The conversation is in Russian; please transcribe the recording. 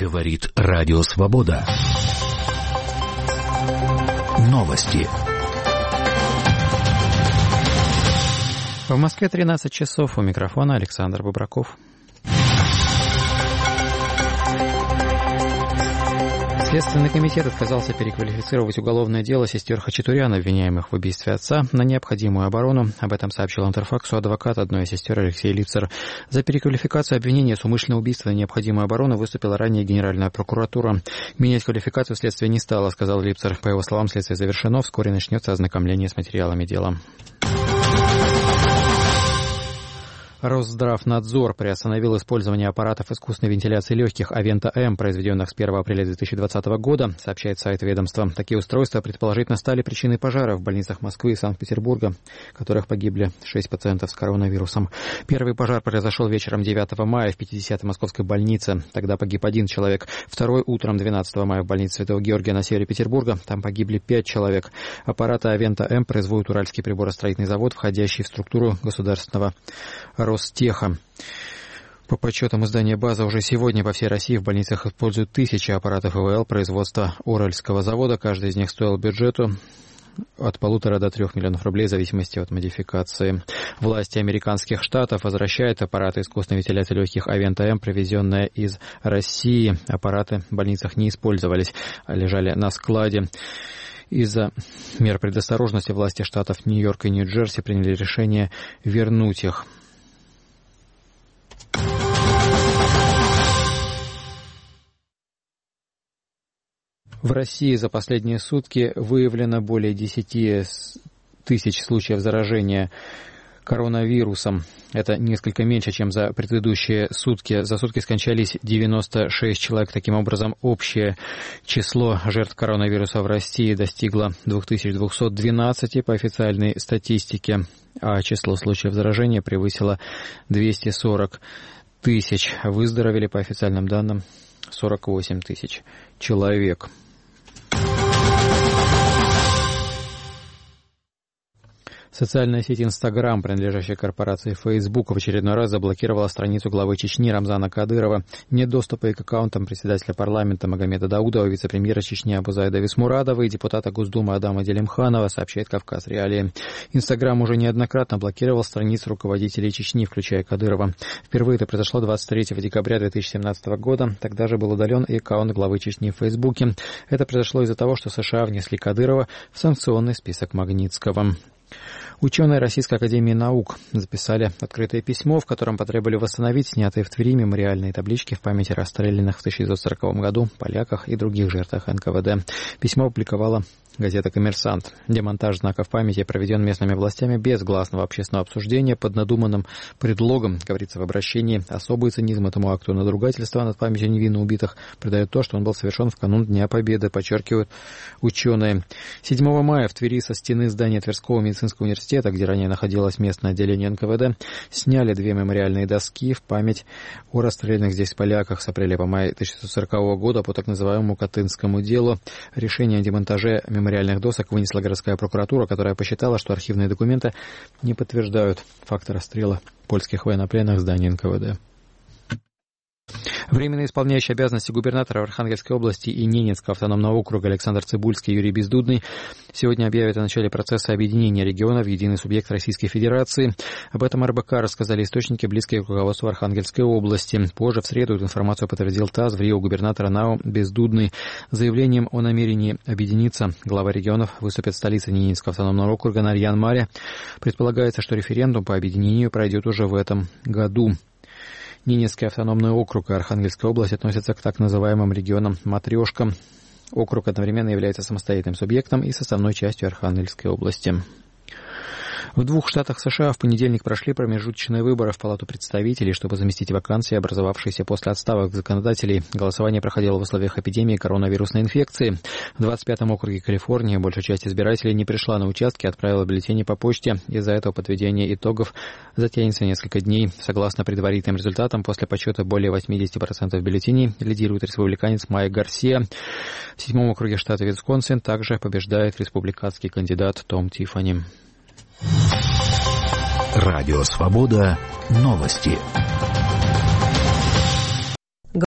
Говорит Радио Свобода. Новости. В Москве 13 часов. У микрофона Александр Бубраков. Следственный комитет отказался переквалифицировать уголовное дело сестер Хачатуряна, обвиняемых в убийстве отца, на необходимую оборону. Об этом сообщил Интерфаксу адвокат одной из сестер Алексей Липцер. За переквалификацию обвинения с умышленного убийства на необходимую оборону выступила ранее Генеральная прокуратура. Менять квалификацию следствие не стало, сказал Липцер. По его словам, следствие завершено, вскоре начнется ознакомление с материалами дела. Росздравнадзор приостановил использование аппаратов искусственной вентиляции легких Авента-М, произведенных с 1 апреля 2020 года, сообщает сайт ведомства. Такие устройства предположительно стали причиной пожара в больницах Москвы и Санкт-Петербурга, в которых погибли 6 пациентов с коронавирусом. Первый пожар произошел вечером 9 мая в 50-й московской больнице. Тогда погиб 1 человек. Второй утром 12 мая в больнице Святого Георгия на севере Петербурга. Там погибли 5 человек. Аппараты Авента-М производит Уральский приборостроительный завод, входящий в структуру государственного Ростеха. По подсчетам издания «База», уже сегодня по всей России в больницах используют 1000 аппаратов ИВЛ производства Уральского завода. Каждый из них стоил бюджету от 1,5 до 3 миллионов рублей в зависимости от модификации. Власти американских штатов возвращают аппараты искусственной вентиляции легких Авента-М, привезенные из России. Аппараты в больницах не использовались, а лежали на складе. Из-за мер предосторожности власти штатов Нью-Йорк и Нью-Джерси приняли решение вернуть их. В России за последние сутки выявлено более 10 тысяч случаев заражения коронавирусом. Это несколько меньше, чем за предыдущие сутки. За сутки скончались 96 человек. Таким образом, общее число жертв коронавируса в России достигло 2212 по официальной статистике, а число случаев заражения превысило 240 тысяч. Выздоровели, по официальным данным, 48 тысяч человек. Социальная сеть Instagram, принадлежащая корпорации Facebook, в очередной раз заблокировала страницу главы Чечни Рамзана Кадырова. Нет доступа и к аккаунтам председателя парламента Магомеда Даудова, вице-премьера Чечни Абузайда Висмурадова и депутата Госдумы Адама Делимханова, сообщает Кавказ Реалии. Instagram уже неоднократно блокировал страницы руководителей Чечни, включая Кадырова. Впервые это произошло 23 декабря 2017 года. Тогда же был удален и аккаунт главы Чечни в Фейсбуке. Это произошло из-за того, что США внесли Кадырова в санкционный список Магнитского. Ученые Российской академии наук записали открытое письмо, в котором потребовали восстановить снятые в Твери мемориальные таблички в память о расстрелянных в 1940 году поляках и других жертвах НКВД. Письмо опубликовала газета «Коммерсант». Демонтаж знаков памяти проведен местными властями без гласного общественного обсуждения под надуманным предлогом, говорится в обращении. Особый цинизм этому акту надругательства над памятью невинно убитых придает то, что он был совершен в канун Дня Победы, подчеркивают ученые. 7 мая в Твери со стены здания Тверского медицинского университета, где ранее находилось местное отделение НКВД, сняли 2 мемориальные доски в память о расстрелянных здесь поляках с апреля по май 1940 года по так называемому Катынскому делу. Решение о демонтаже мемориальных досок вынесла городская прокуратура, которая посчитала, что архивные документы не подтверждают факты расстрела польских военнопленных в здании НКВД. Временно исполняющий обязанности губернатора Архангельской области и Ненецкого автономного округа Александр Цыбульский и Юрий Бездудный сегодня объявят о начале процесса объединения региона в единый субъект Российской Федерации. Об этом РБК рассказали источники, близкие к руководству Архангельской области. Позже, в среду, эту информацию подтвердил ТАСС. В Рио губернатора НАО Бездудный с заявлением о намерении объединиться. Глава регионов выступит в столице Ненецкого автономного округа Нарьян-Маре. Предполагается, что референдум по объединению пройдет уже в этом году. Ненецкий автономный округ и Архангельская область относятся к так называемым регионам-матрешкам. Округ одновременно является самостоятельным субъектом и составной частью Архангельской области. В 2 штатах США в понедельник прошли промежуточные выборы в Палату представителей, чтобы заместить вакансии, образовавшиеся после отставок законодателей. Голосование проходило в условиях эпидемии коронавирусной инфекции. В 25-м округе Калифорнии большая часть избирателей не пришла на участки, отправила бюллетени по почте. Из-за этого подведение итогов затянется несколько дней. Согласно предварительным результатам, после подсчета более 80% бюллетеней лидирует республиканец Майк Гарсия. В 7-м округе штата Висконсин также побеждает республиканский кандидат Том Тиффани. Радио Свобода. Новости.